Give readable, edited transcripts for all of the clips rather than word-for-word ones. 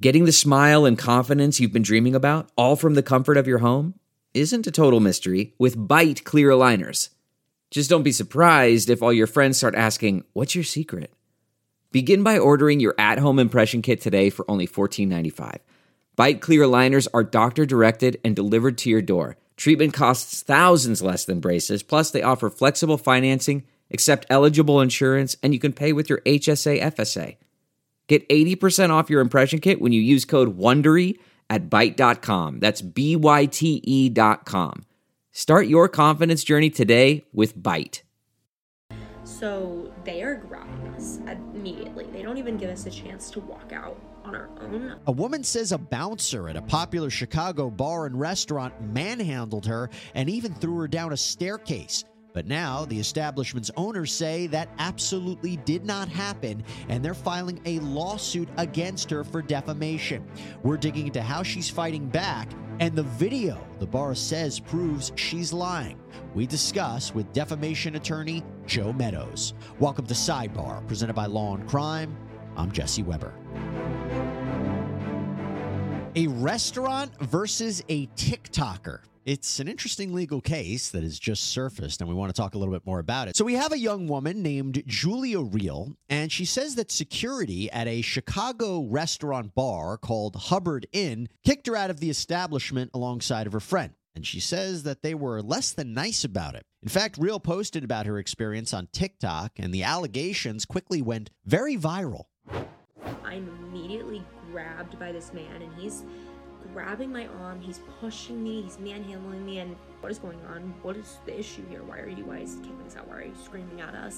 Getting the smile and confidence you've been dreaming about, all from the comfort of your home, isn't a total mystery with Byte clear aligners. Just don't be surprised if all your friends start asking, "What's your secret?" Begin by ordering your at-home impression kit today for only $14.95. Byte clear aligners are doctor-directed and delivered to your door. Treatment costs thousands less than braces, plus they offer flexible financing, accept eligible insurance, and you can pay with your HSA FSA. Get 80% off your impression kit when you use code WONDERY at Byte.com. That's BYTE.com. Start your confidence journey today with Byte. So they are grabbing us immediately. They don't even give us a chance to walk out on our own. A woman says a bouncer at a popular Chicago bar and restaurant manhandled her and even threw her down a staircase. But now the establishment's owners say that absolutely did not happen, and they're filing a lawsuit against her for defamation. We're digging into how she's fighting back, and the video the bar says proves she's lying. We discuss with defamation attorney Joe Meadows. Welcome to Sidebar, presented by Law and Crime. I'm Jesse Weber. A restaurant versus a TikToker. It's an interesting legal case that has just surfaced, and we want to talk a little bit more about it. So we have a young woman named Julia Reel, and she says that security at a Chicago restaurant bar called Hubbard Inn kicked her out of the establishment alongside of her friend. And she says that they were less than nice about it. In fact, Reel posted about her experience on TikTok, and the allegations quickly went very viral. I'm immediately grabbed by this man, and he's grabbing my arm, he's pushing me, he's manhandling me, and what is going on? What is the issue here? Why are you guys kicking us out? Why are you screaming at us?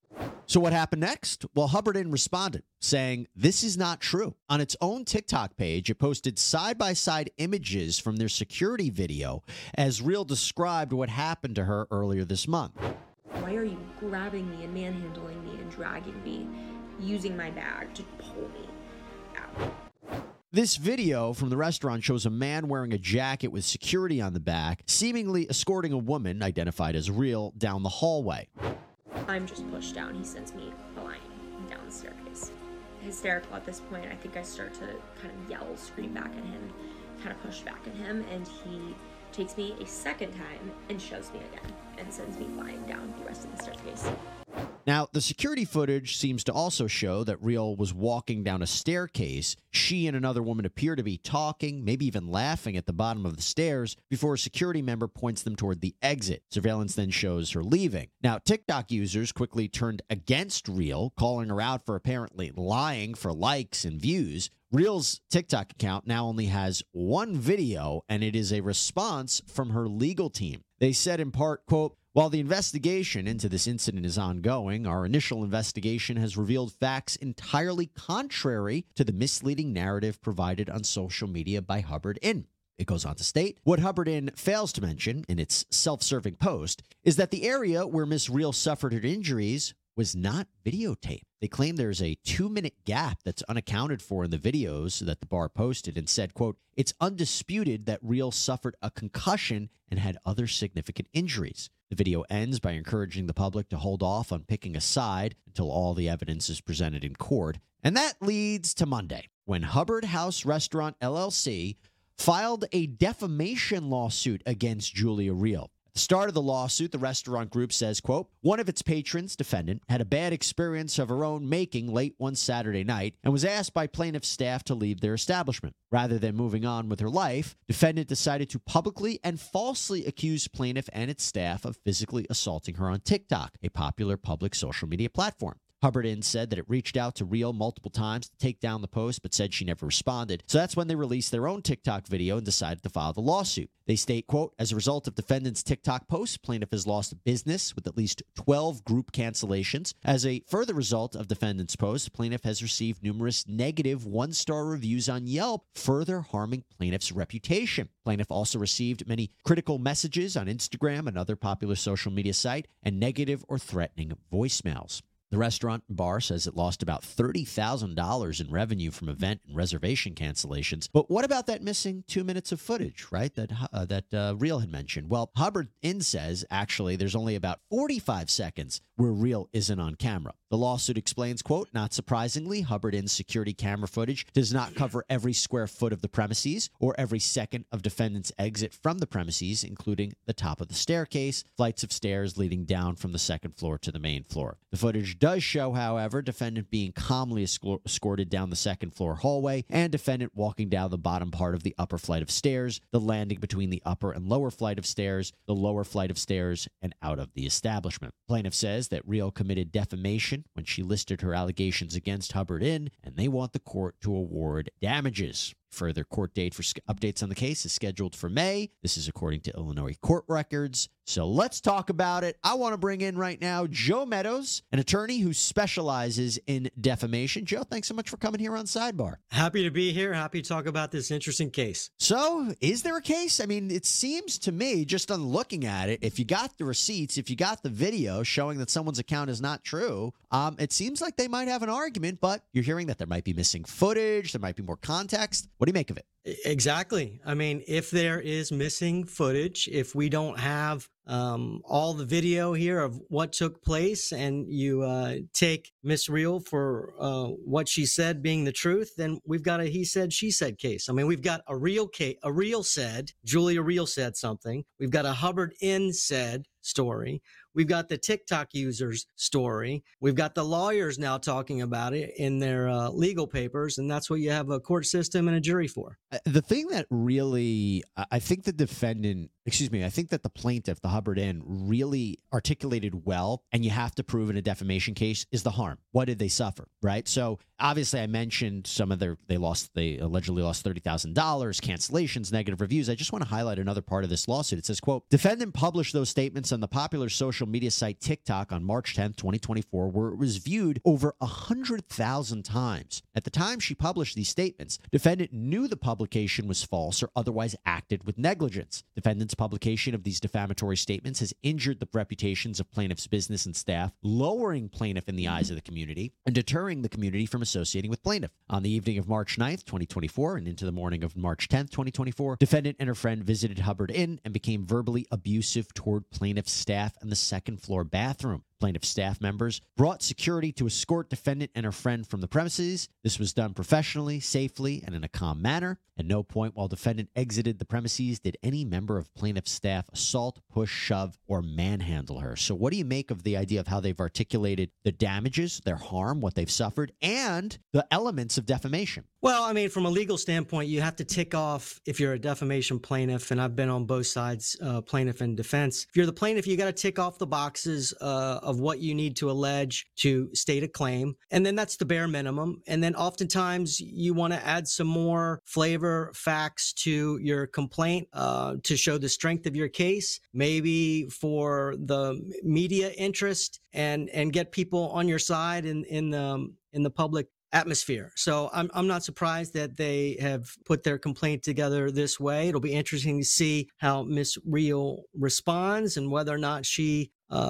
So what happened next? Well, Hubbard Inn responded, saying this is not true. On its own TikTok page, it posted side-by-side images from their security video as Reel described what happened to her earlier this month. Why are you grabbing me and manhandling me and dragging me, using my bag to pull me out? This video from the restaurant shows a man wearing a jacket with security on the back, seemingly escorting a woman, identified as Reel, down the hallway. I'm just pushed down. He sends me flying down the staircase. Hysterical at this point. I think I start to kind of yell, scream back at him, kind of push back at him, and he takes me a second time and shoves me again and sends me flying down the rest of the staircase. Now, the security footage seems to also show that Reel was walking down a staircase. She and another woman appear to be talking, maybe even laughing at the bottom of the stairs before a security member points them toward the exit. Surveillance then shows her leaving. Now, TikTok users quickly turned against Reel, calling her out for apparently lying for likes and views. Reel's TikTok account now only has one video, and it is a response from her legal team. They said in part, quote, "While the investigation into this incident is ongoing, our initial investigation has revealed facts entirely contrary to the misleading narrative provided on social media by Hubbard Inn." It goes on to state, what Hubbard Inn fails to mention in its self-serving post is that the area where Miss Reel suffered her injuries was not videotaped. They claim there's a 2-minute gap that's unaccounted for in the videos that the bar posted and said, quote, "It's undisputed that Reel suffered a concussion and had other significant injuries." The video ends by encouraging the public to hold off on picking a side until all the evidence is presented in court. And that leads to Monday, when Hubbard House Restaurant LLC filed a defamation lawsuit against Julia Reel. At the start of the lawsuit, the restaurant group says, quote, "One of its patrons, defendant, had a bad experience of her own making late one Saturday night and was asked by plaintiff staff to leave their establishment. Rather than moving on with her life, defendant decided to publicly and falsely accuse plaintiff and its staff of physically assaulting her on TikTok, a popular public social media platform. Hubbard Inn said that it reached out to Reel multiple times to take down the post, but said she never responded. So that's when they released their own TikTok video and decided to file the lawsuit. They state, quote, "As a result of defendant's TikTok post, plaintiff has lost business with at least 12 group cancellations. As a further result of defendant's post, plaintiff has received numerous negative one-star reviews on Yelp, further harming plaintiff's reputation. Plaintiff also received many critical messages on Instagram, another popular social media site, and negative or threatening voicemails." The restaurant and bar says it lost about $30,000 in revenue from event and reservation cancellations. But what about that missing 2 minutes of footage, right, that Reel had mentioned? Well, Hubbard Inn says, actually, there's only about 45 seconds where Reel isn't on camera. The The lawsuit explains, quote, not surprisingly, Hubbard Inn's security camera footage does not cover every square foot of the premises or every second of defendant's exit from the premises, including the top of the staircase, flights of stairs leading down from the second floor to the main floor. The footage does show, however, defendant being calmly escorted down the second floor hallway and defendant walking down the bottom part of the upper flight of stairs, the landing between the upper and lower flight of stairs, the lower flight of stairs, and out of the establishment. Plaintiff says that Real committed defamation when she listed her allegations against Hubbard Inn, and they want the court to award damages. Further court date for updates on the case is scheduled for May. This is according to Illinois court records. So let's talk about it. I want to bring in right now Joe Meadows, an attorney who specializes in defamation. Joe, thanks so much for coming here on Sidebar. Happy to be here. Happy to talk about this interesting case. So, is there a case? I mean, it seems to me, just on looking at it, if you got the receipts, if you got the video showing that someone's account is not true, it seems like they might have an argument, but you're hearing that there might be missing footage, there might be more context. What do you make of it? Exactly. I mean, if there is missing footage, if we don't have all the video here of what took place and you take Miss Real for what she said being the truth, then we've got a he said, she said case. I mean, we've got a Real case, a Real said, Julia Real said something. We've got a Hubbard Inn said story. We've got the TikTok users story. We've got the lawyers now talking about it in their legal papers, and that's what you have a court system and a jury for. The thing that really, I think the plaintiff, the Hubbard Inn, really articulated well, and you have to prove in a defamation case, is the harm. What did they suffer, right? So obviously I mentioned some of they allegedly lost $30,000, cancellations, negative reviews. I just want to highlight another part of this lawsuit. It says, quote, defendant published those statements on the popular social media site TikTok on March 10th, 2024, where it was viewed over 100,000 times. At the time she published these statements, defendant knew the publication was false or otherwise acted with negligence. Defendant's publication of these defamatory statements has injured the reputations of plaintiff's business and staff, lowering plaintiff in the eyes of the community and deterring the community from associating with plaintiff. On the evening of March 9th, 2024, and into the morning of March 10th, 2024, defendant and her friend visited Hubbard Inn and became verbally abusive toward plaintiff's staff in the second floor bathroom. Plaintiff staff members brought security to escort defendant and her friend from the premises. This was done professionally, safely, and in a calm manner. At no point while defendant exited the premises did any member of plaintiff's staff assault, push, shove, or manhandle her. So what do you make of the idea of how they've articulated the damages, their harm, what they've suffered, and the elements of defamation? Well, I mean, from a legal standpoint, you have to tick off if you're a defamation plaintiff, and I've been on both sides, plaintiff and defense. If you're the plaintiff, you got to tick off the boxes of what you need to allege to state a claim. And then that's the bare minimum. And then oftentimes you want to add some more flavor, facts to your complaint to show the strength of your case, maybe for the media interest and get people on your side in the public atmosphere. So I'm not surprised that they have put their complaint together this way. It'll be interesting to see how Miss Real responds and whether or not she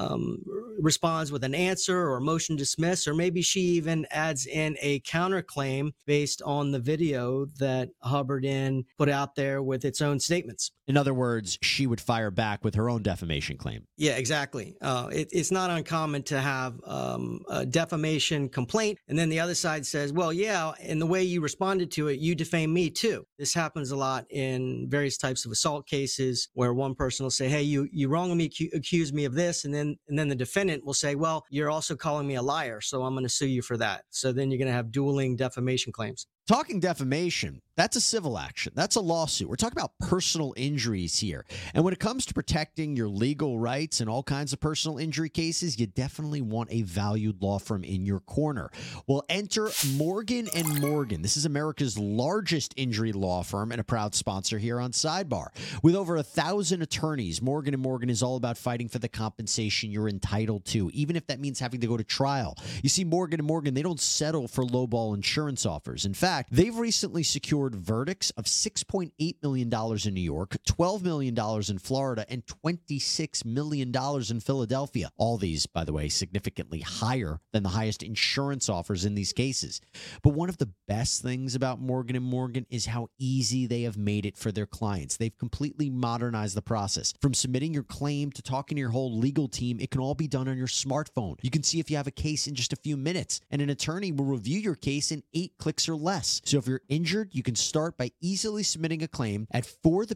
responds with an answer or a motion to dismiss, or maybe she even adds in a counterclaim based on the video that Hubbard Inn put out there with its own statements. In other words, she would fire back with her own defamation claim. Yeah, exactly. It's not uncommon to have a defamation complaint, and then the other side says, well, yeah, in the way you responded to it, you defame me too. This happens a lot in various types of assault cases where one person will say, hey, you wrongly accused me of this, and then the defendant will say, well, you're also calling me a liar, so I'm going to sue you for that. So then you're going to have dueling defamation claims. Talking defamation, that's a civil action. That's a lawsuit. We're talking about personal injuries here. And when it comes to protecting your legal rights in all kinds of personal injury cases, you definitely want a valued law firm in your corner. Well, enter Morgan & Morgan. This is America's largest injury law firm and a proud sponsor here on Sidebar. With over 1,000 attorneys, Morgan & Morgan is all about fighting for the compensation you're entitled to, even if that means having to go to trial. You see, Morgan & Morgan, they don't settle for lowball insurance offers. In fact, fact, they've recently secured verdicts of $6.8 million in New York, $12 million in Florida, and $26 million in Philadelphia. All these, by the way, significantly higher than the highest insurance offers in these cases. But one of the best things about Morgan & Morgan is how easy they have made it for their clients. They've completely modernized the process. From submitting your claim to talking to your whole legal team, it can all be done on your smartphone. You can see if you have a case in just a few minutes, and an attorney will review your case in 8 clicks or less. So if you're injured, you can start by easily submitting a claim at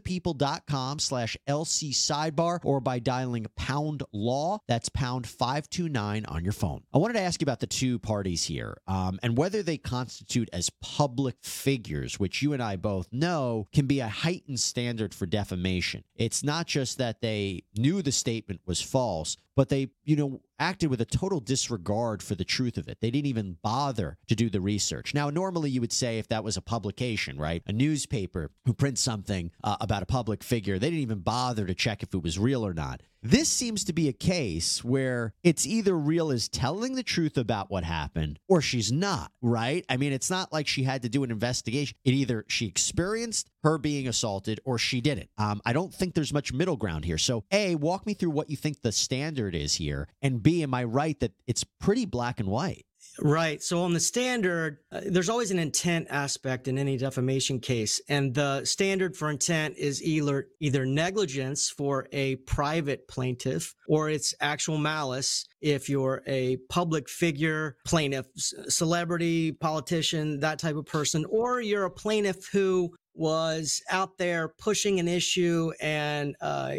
forthepeople.com/LC sidebar or by dialing pound law. That's pound 529 on your phone. I wanted to ask you about the two parties here and whether they constitute as public figures, which you and I both know can be a heightened standard for defamation. It's not just that they knew the statement was false, but they, acted with a total disregard for the truth of it. They didn't even bother to do the research. Now, normally you would say if that was a publication, right, a newspaper who prints something about a public figure, they didn't even bother to check if it was real or not. This seems to be a case where it's either Real is telling the truth about what happened or she's not, right? I mean, it's not like she had to do an investigation. It either she experienced her being assaulted or she didn't. I don't think there's much middle ground here. So, A, walk me through what you think the standard is here, and B, am I right that it's pretty black and white? Right. So on the standard, there's always an intent aspect in any defamation case. And the standard for intent is either negligence for a private plaintiff or it's actual malice if you're a public figure, plaintiff, celebrity, politician, that type of person, or you're a plaintiff who was out there pushing an issue and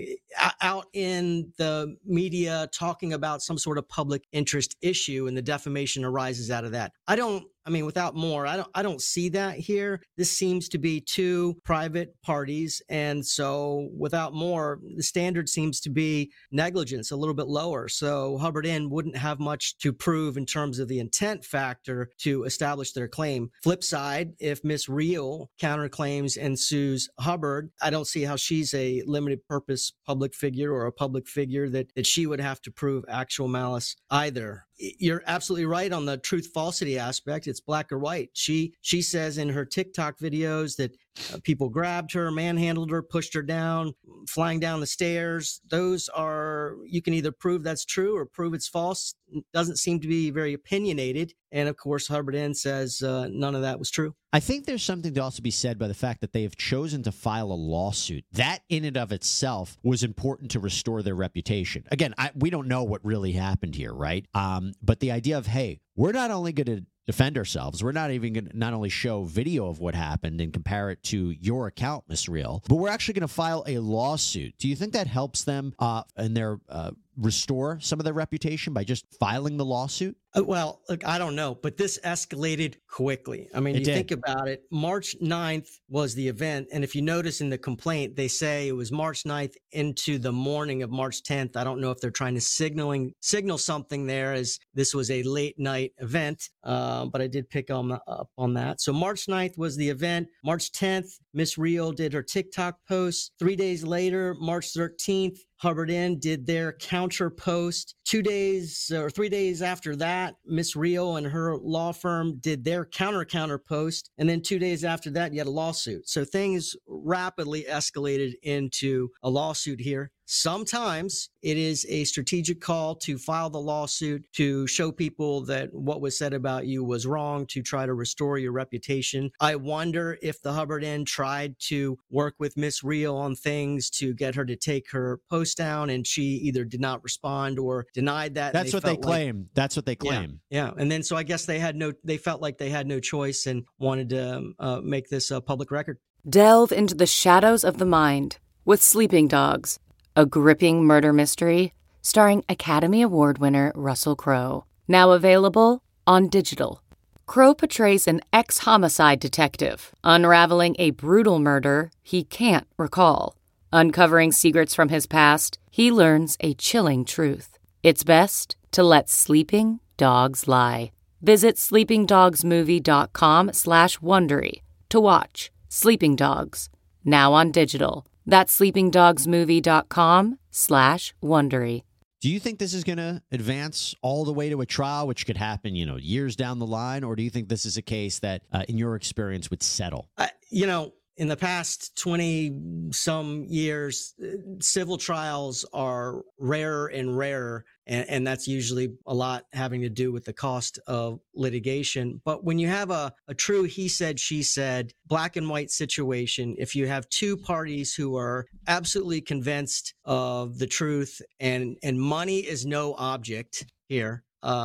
out in the media talking about some sort of public interest issue, and the defamation arises out of that. Without more, I don't see that here. This seems to be two private parties. And so without more, the standard seems to be negligence, a little bit lower. So Hubbard Inn wouldn't have much to prove in terms of the intent factor to establish their claim. Flip side, if Miss Real counterclaims and sues Hubbard, I don't see how she's a limited purpose public figure or a public figure that she would have to prove actual malice either. You're absolutely right on the truth falsity aspect. It's black or white. She says in her TikTok videos that people grabbed her, manhandled her, pushed her down, flying down the stairs. Those are, you can either prove that's true or prove it's false. It doesn't seem to be very opinionated. And of course, Hubbard Inn says none of that was true. I think there's something to also be said by the fact that they have chosen to file a lawsuit. That in and of itself was important to restore their reputation. Again, we don't know what really happened here, right? But the idea of, hey, we're not only going to defend ourselves, we're not even going to not only show video of what happened and compare it to your account, Miss Real, but we're actually going to file a lawsuit. Do you think that helps them in their restore some of their reputation by just filing the lawsuit? Well, look, I don't know, but this escalated quickly. I mean, think about it. March 9th was the event. And if you notice in the complaint, they say it was March 9th into the morning of March 10th. I don't know if they're trying to signal something there as this was a late night event, but I did pick up on that. So March 9th was the event. March 10th, Miss Real did her TikTok post. 3 days later, March 13th, Hubbard Inn did their counter post. 2 days or 3 days after that, Miss Real and her law firm did their counter post. And then 2 days after that, you had a lawsuit. So things rapidly escalated into a lawsuit here. Sometimes it is a strategic call to file the lawsuit to show people that what was said about you was wrong, to try to restore your reputation. I wonder if the Hubbard Inn tried to work with Miss Real on things to get her to take her post down, and she either did not respond or denied that. That's what they claim. That's what they claim. Yeah. And then so I guess they felt like they had no choice and wanted to make this a public record. Delve into the shadows of the mind with Sleeping Dogs, a gripping murder mystery starring Academy Award winner Russell Crowe. Now available on digital. Crowe portrays an ex-homicide detective unraveling a brutal murder he can't recall. Uncovering secrets from his past, he learns a chilling truth. It's best to let sleeping dogs lie. Visit sleepingdogsmovie.com/Wondery to watch Sleeping Dogs, now on digital. That's sleepingdogsmovie.com/Wondery. Do you think this is going to advance all the way to a trial, which could happen, years down the line? Or do you think this is a case that, in your experience, would settle? In the past 20-some years, civil trials are rarer and rarer, and that's usually a lot having to do with the cost of litigation. But when you have a true he said, she said, black and white situation, if you have two parties who are absolutely convinced of the truth and money is no object here,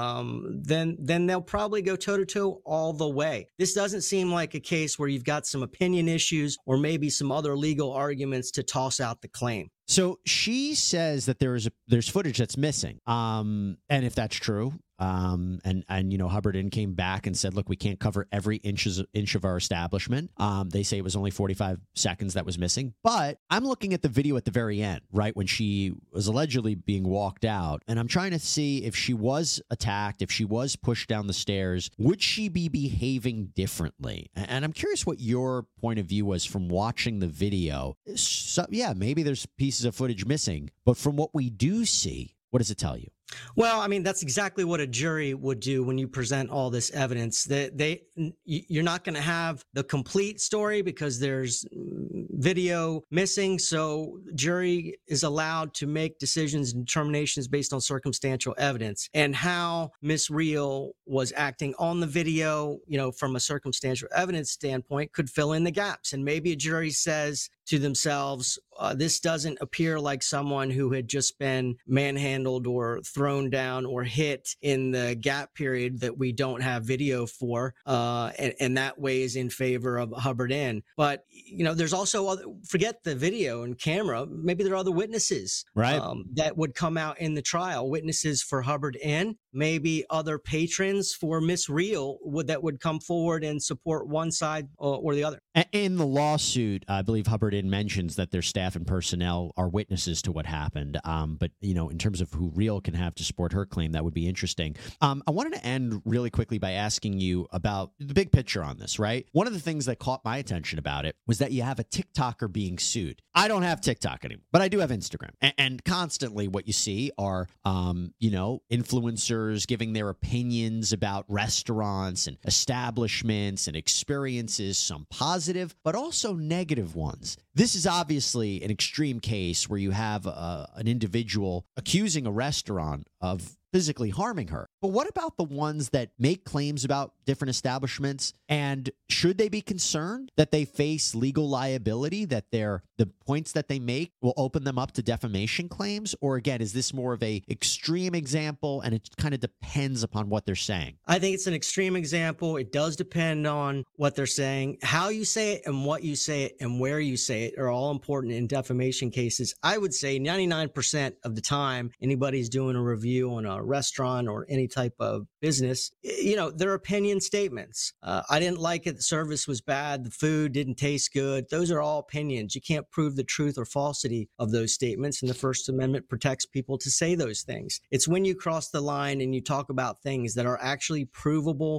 then they'll probably go toe-to-toe all the way. This doesn't seem like a case where you've got some opinion issues or maybe some other legal arguments to toss out the claim. So she says that there's footage that's missing. And if that's true, and Hubbard Inn came back and said, look, we can't cover every inch of our establishment. They say it was only 45 seconds that was missing. But I'm looking at the video at the very end, right, when she was allegedly being walked out. And I'm trying to see if she was attacked, if she was pushed down the stairs, would she be behaving differently? And I'm curious what your point of view was from watching the video. So, yeah, maybe there's pieces of footage missing, but from what we do see, what does it tell you? Well, I mean, that's exactly what a jury would do when you present all this evidence. You're not going to have the complete story because there's video missing. So jury is allowed to make decisions and determinations based on circumstantial evidence, and how Miss Reel was acting on the video, from a circumstantial evidence standpoint, could fill in the gaps. And maybe a jury says to themselves, this doesn't appear like someone who had just been manhandled or thrown down or hit in the gap period that we don't have video for, and that weighs in favor of Hubbard Inn. But there's also forget the video and camera. Maybe there are other witnesses, right, that would come out in the trial. Witnesses for Hubbard Inn, maybe other patrons for Miss Reel that would come forward and support one side or the other. In the lawsuit, I believe Hubbard Inn mentions that their staff and personnel are witnesses to what happened. But in terms of who Reel can have to support her claim, that would be interesting. I wanted to end really quickly by asking you about the big picture on this, right? One of the things that caught my attention about it was that you have a TikToker being sued. I don't have TikTok anymore, but I do have Instagram. And constantly what you see are, influencers giving their opinions about restaurants and establishments and experiences, some positive, but also negative ones. This is obviously an extreme case where you have an individual accusing a restaurant of physically harming her. But what about the ones that make claims about different establishments? And should they be concerned that they face legal liability, that the points that they make will open them up to defamation claims? Or again, is this more of a extreme example and it kind of depends upon what they're saying? I think it's an extreme example. It does depend on what they're saying. How you say it and what you say it and where you say it are all important in defamation cases. I would say 99% of the time anybody's doing a review on a restaurant or any type of business, their opinion statements. I didn't like it. The service was bad. The food didn't taste good. Those are all opinions. You can't prove the truth or falsity of those statements. And the First Amendment protects people to say those things. It's when you cross the line and you talk about things that are actually provable,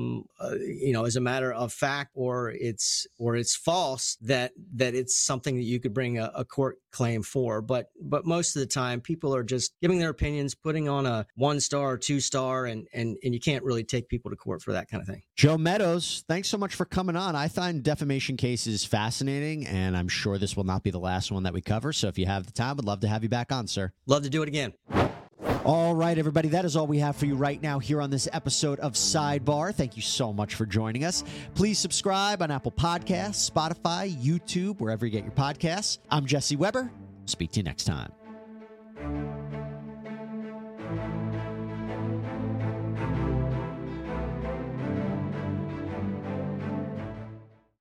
as a matter of fact, or it's false, that it's something that you could bring a court claim for. But most of the time, people are just giving their opinions, putting on a 1-star or 2-star, and you can't really take people to court for that kind of thing. Joe Meadows, thanks so much for coming on. I find defamation cases fascinating, and I'm sure this will not be the last one that we cover. So if you have the time, I'd love to have you back on, sir. Love to do it again. All right, everybody, that is all we have for you right now here on this episode of Sidebar. Thank you so much for joining us. Please subscribe on Apple Podcasts, Spotify, YouTube, wherever you get your podcasts. I'm Jesse Weber. Speak to you next time.